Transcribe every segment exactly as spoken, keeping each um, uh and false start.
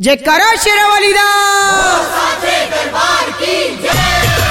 जयकारा शेरावाली दा साथे दरबार की जय।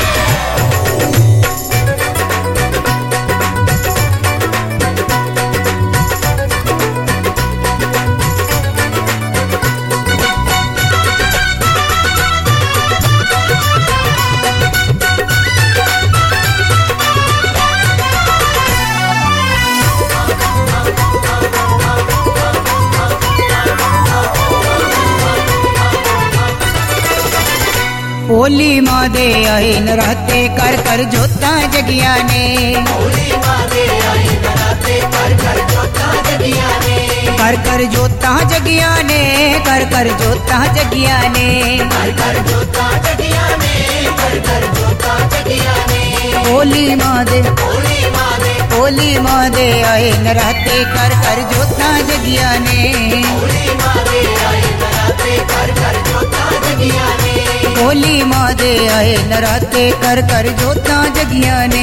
होली माँ दे आए नराते कर कर जोता जगिया ने, होली माँ दे आई नराते कर कर जोता जगिया ने, कर कर जोता जगिया ने, कर कर जोता जगिया ने, कर कर जोता जगिया ने, कर कर जोता जगिया ने। होली माँ दे होली माँ दे होली माँ दे आए नराते कर कर जोता जगिया ने, होली माँ दे आई नराते कर कर जोता जगिया ने। होली माँ दे आए नराते कर कर जोता जगिया ने।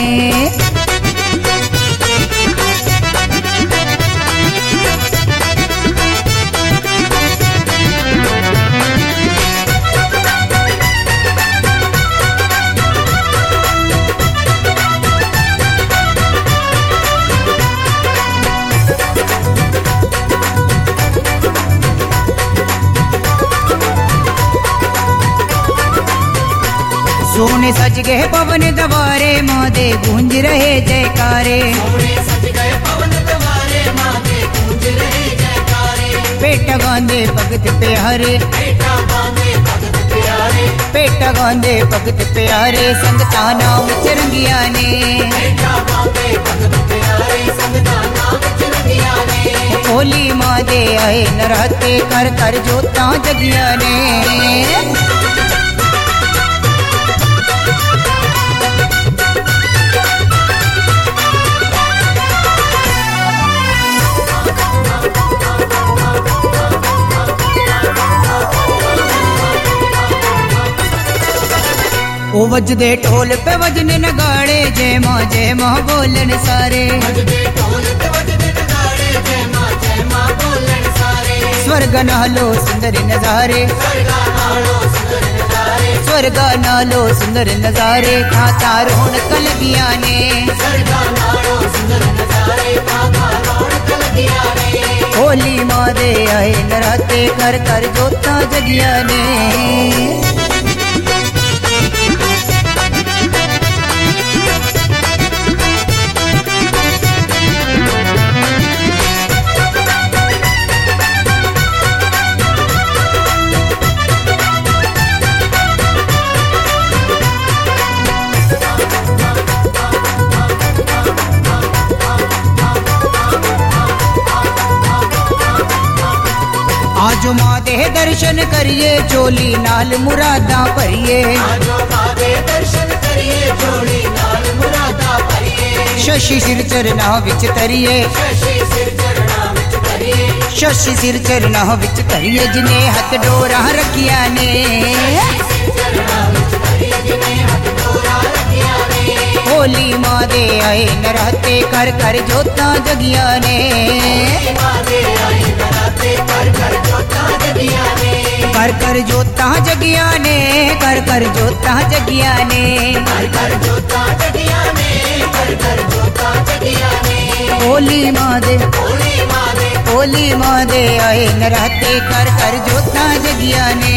सोने सज गए पवन दवारे माँ दे गूंज रहे जयकारे, सोने सज गए पवन दवारे माँ दे गूंज रहे जयकारे। पेटा गांधे भगत प्यारे, बेटा बांधे भगत प्यारे, पेटा गांधे भगत प्यारे, संगता नाम चरंगिया ने, बेटा बांधे भगत प्यारे, संगता नाम चरंगिया ने। होली माँ दे आए नराते कर कर जोता जगिया ने। ओ वज दे ढोल पे वजन नगाड़े, जय माँ जय माँ बोलन सारे, वजदे ढोल ते वजदे नगाड़े, जय माँ जय माँ बोलन सारे। स्वर्ग नालो सुंदर नजारे, स्वर्गा नालो सुंदर नजारे, स्वर्गा नालो सुंदर नजारे, खाता रौनक लगिया ने, स्वर्गा नालो सुंदर नजारे, काका रौनक लगिया ने। होली माँ दे आए नराते कर कर जोता जगिया ने। आजो माँ दे दर्शन करिए, चोली नाल मुरादा भरिए, आजो माँ दे दर्शन करिए, चोली नाल मुरादा भरिए। शशि सिर चरना विच तरिए, शशि सिर चरणा विच करिए, शशि सिर चरना विच तरिए, जिने हथ डोरा रखिया ने, सिर चरणा विच करिए, जिने हथ डोरा रखिया ने। होली माँ दे आए नराते कर कर जोता जगिया ने, माँ दे आई नराते कर कर जोता जगिया ने, कर कर जोता जगिया ने, कर कर जोता जगिया ने। कर कर जोता जगिया ने, कर कर जोता जगिया ने। होली माँ दे होली माँ दे होली माँ दे आए नराते कर कर जोता जगिया ने।